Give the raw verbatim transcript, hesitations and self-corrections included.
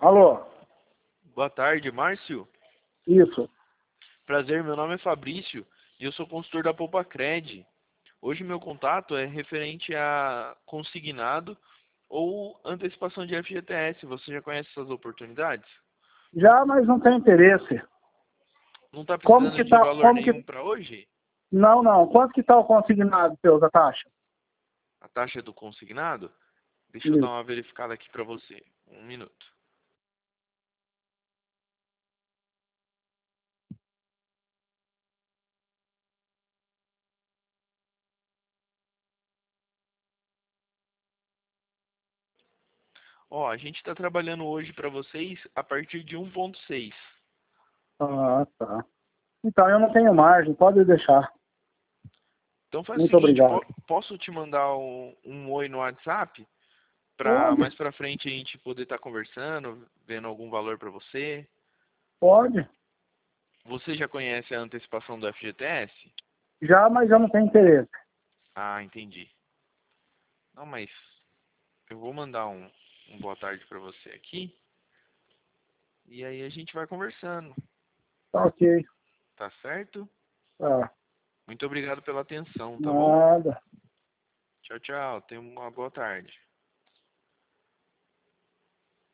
Alô? Boa tarde, Márcio. Isso. Prazer, meu nome é Fabrício e eu sou consultor da Poupacred. Hoje meu contato é referente a consignado ou antecipação de F G T S. Você já conhece essas oportunidades? Já, mas não tem interesse. Não está Como precisando que de tá, valor como que... nenhum para hoje? Não, não. Quanto que tá o consignado, seu, da taxa? A taxa do consignado? Deixa eu dar Isso. uma verificada aqui para você. Um minuto. Ó, a gente está trabalhando hoje para vocês a partir de um ponto seis. Ah, tá. Então, eu não tenho margem, pode deixar. Então faz o Muito seguinte, obrigado. po- posso te mandar um, um oi no WhatsApp? Para Pode, mais para frente a gente poder estar conversando, vendo algum valor para você. pode. Você já conhece a antecipação do F G T S? Já, mas eu não tenho interesse. Ah, entendi. Não, mas eu vou mandar um, um boa tarde para você aqui. E aí a gente vai conversando, Tá ok. tá certo? Tá. Muito obrigado pela atenção, tá bom? Nada. Tchau, tchau. Tenha uma boa tarde.